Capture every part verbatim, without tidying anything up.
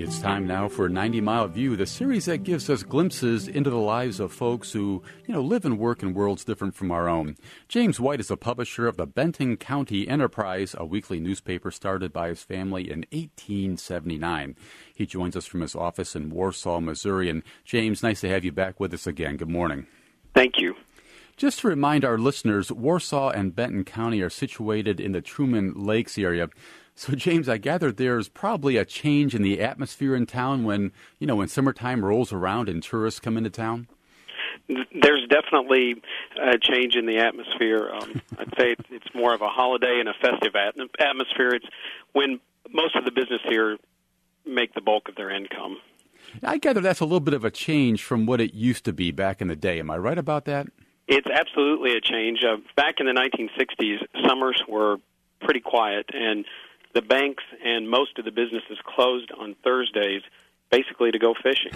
It's time now for ninety mile View, the series that gives us glimpses into the lives of folks who, you know, live and work in worlds different from our own. James White is a publisher of the Benton County Enterprise, a weekly newspaper started by his family in eighteen seventy-nine. He joins us from his office in Warsaw, Missouri. And James, nice to have you back with us again. Good morning. Thank you. Just to remind our listeners, Warsaw and Benton County are situated in the Truman Lakes area. So, James, I gather there's probably a change in the atmosphere in town when, you know, when summertime rolls around and tourists come into town? There's definitely a change in the atmosphere. Um, I'd say it's more of a holiday and a festive atmosphere. It's when most of the business here make the bulk of their income. I gather that's a little bit of a change from what it used to be back in the day. Am I right about that? It's absolutely a change. Uh, back in the nineteen sixties, summers were pretty quiet, and the banks and most of the businesses closed on Thursdays, basically to go fishing.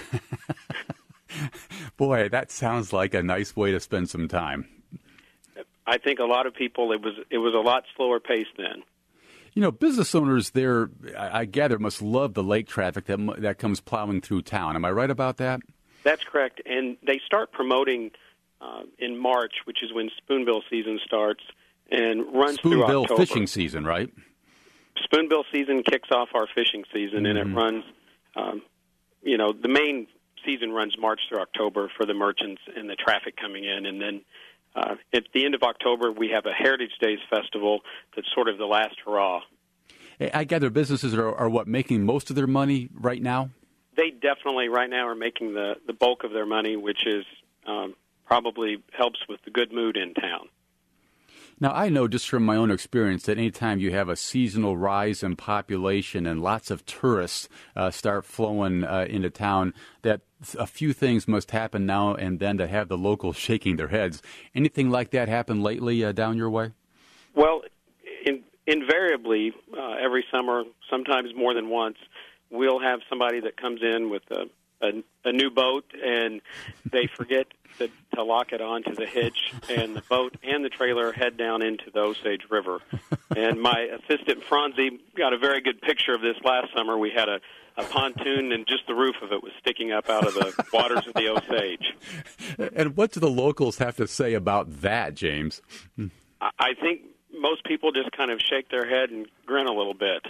Boy, that sounds like a nice way to spend some time. I think a lot of people, it was it was a lot slower pace then. You know, business owners there, I gather, must love the lake traffic that that comes plowing through town. Am I right about that? That's correct. And they start promoting uh, in March, which is when spoonbill season starts, and runs through October. Spoonbill fishing season, right? Spoonbill season kicks off our fishing season, and mm-hmm. it runs, um, you know, the main season runs March through October for the merchants and the traffic coming in. And then uh, at the end of October, we have a Heritage Days festival that's sort of the last hurrah. I gather businesses are, are what, making most of their money right now? They definitely right now are making the, the bulk of their money, which is um, probably helps with the good mood in town. Now, I know just from my own experience that anytime you have a seasonal rise in population and lots of tourists uh, start flowing uh, into town, that a few things must happen now and then to have the locals shaking their heads. Anything like that happen lately uh, down your way? Well, in, invariably, uh, every summer, sometimes more than once, we'll have somebody that comes in with a A, a new boat, and they forget to, to lock it onto the hitch, and the boat and the trailer head down into the Osage River. And my assistant, Franzi, got a very good picture of this last summer. We had a, a pontoon, and just the roof of it was sticking up out of the waters of the Osage. And what do the locals have to say about that, James? I, I think most people just kind of shake their head and grin a little bit.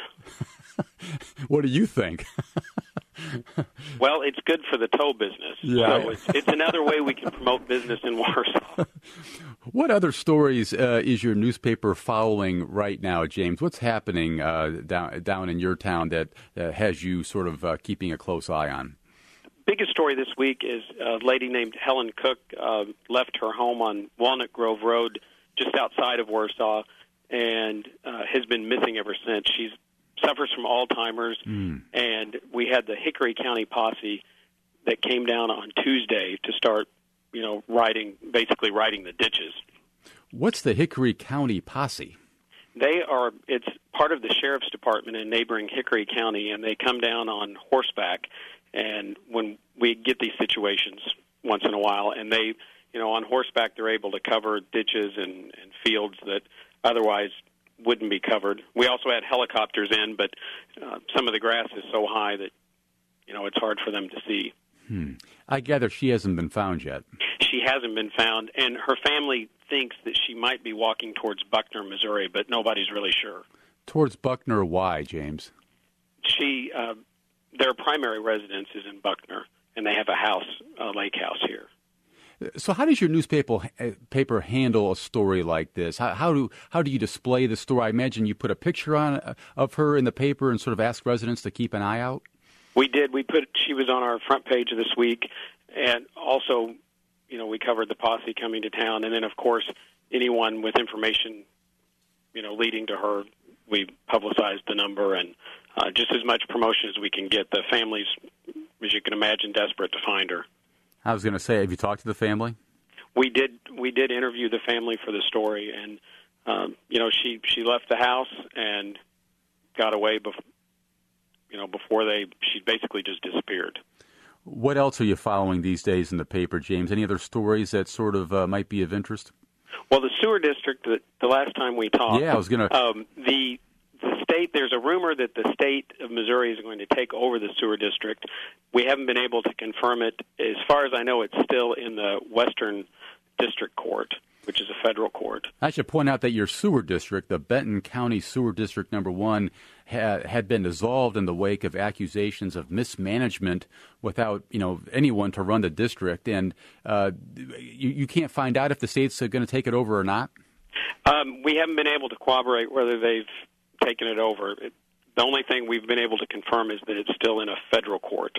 What do you think? Well, it's good for the tow business. Yeah. So it's, it's another way we can promote business in Warsaw. What other stories uh, is your newspaper following right now, James? What's happening uh, down down in your town that uh, has you sort of uh, keeping a close eye on? Biggest story this week is a lady named Helen Cook uh, left her home on Walnut Grove Road just outside of Warsaw and uh, has been missing ever since. She's suffers from Alzheimer's, mm. and we had the Hickory County posse that came down on Tuesday to start, you know, riding, basically riding the ditches. What's the Hickory County posse? They are, it's part of the Sheriff's Department in neighboring Hickory County, and they come down on horseback, and when we get these situations once in a while, and they, you know, on horseback they're able to cover ditches and, and fields that otherwise wouldn't be covered. We also had helicopters in, but uh, some of the grass is so high that, you know, it's hard for them to see. Hmm. I gather she hasn't been found yet. She hasn't been found, and her family thinks that she might be walking towards Buckner, Missouri, but nobody's really sure. Towards Buckner, why, James? She, uh, their primary residence is in Buckner, and they have a house, a lake house here. So how does your newspaper paper handle a story like this? How, how do how do you display the story? I imagine you put a picture on uh, of her in the paper and sort of ask residents to keep an eye out? We did. We put she was on our front page this week, and also, you know, we covered the posse coming to town, and then, of course, anyone with information, you know, leading to her, we publicized the number and uh, just as much promotion as we can get. The family's, as you can imagine, desperate to find her. I was going to say, have you talked to the family? We did. We did interview the family for the story, and um, you know, she she left the house and got away before, you know, before they. She basically just disappeared. What else are you following these days in the paper, James? Any other stories that sort of uh, might be of interest? Well, the sewer district. The, the last time we talked, yeah, I was going to. Um, the the state, there's a rumor that the state of Missouri is going to take over the sewer district. We haven't been able to confirm it. As far as I know, it's still in the Western District Court, which is a federal court. I should point out that your sewer district, the Benton County Sewer District Number One, ha- had been dissolved in the wake of accusations of mismanagement without, you know, anyone to run the district. And uh, you, you can't find out if the state's going to take it over or not? Um, we haven't been able to corroborate whether they've taken it over. It, the only thing we've been able to confirm is that it's still in a federal court.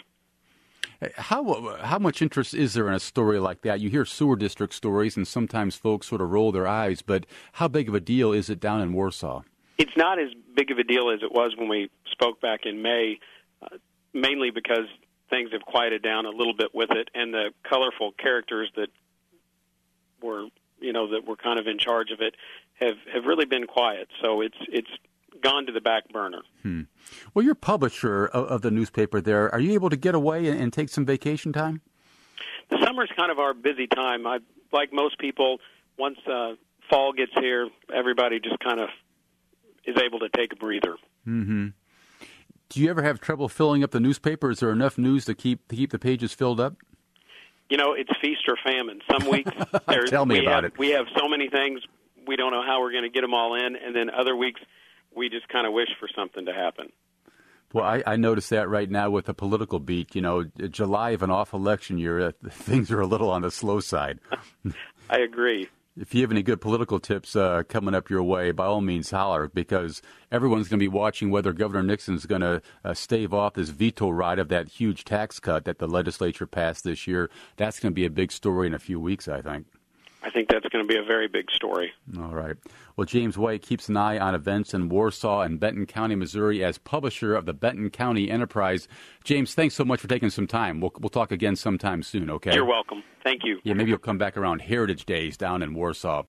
How how much interest is there in a story like that? You hear sewer district stories, and sometimes folks sort of roll their eyes, but how big of a deal is it down in Warsaw? It's not as big of a deal as it was when we spoke back in May, uh, mainly because things have quieted down a little bit with it, and the colorful characters that were, you know, that were kind of in charge of it have, have really been quiet. So it's it's gone to the back burner. Hmm. Well, you're publisher of, of the newspaper there. Are you able to get away and, and take some vacation time? The summer's kind of our busy time. I, like most people, once uh, fall gets here, everybody just kind of is able to take a breather. Mm-hmm. Do you ever have trouble filling up the newspaper? Is there enough news to keep to keep the pages filled up? You know, it's feast or famine. Some weeks, there's, Tell me we about have, it. We have so many things, we don't know how we're going to get them all in, and then other weeks, we just kind of wish for something to happen. Well, I, I notice that right now with the political beat. You know, July of an off election year, uh, things are a little on the slow side. I agree. If you have any good political tips uh, coming up your way, by all means holler, because everyone's going to be watching whether Governor Nixon's going to uh, stave off this veto right of that huge tax cut that the legislature passed this year. That's going to be a big story in a few weeks, I think. I think that's going to be a very big story. All right. Well, James White keeps an eye on events in Warsaw and Benton County, Missouri, as publisher of the Benton County Enterprise. James, thanks so much for taking some time. We'll, we'll talk again sometime soon, okay? You're welcome. Thank you. Yeah, maybe you'll come back around Heritage Days down in Warsaw.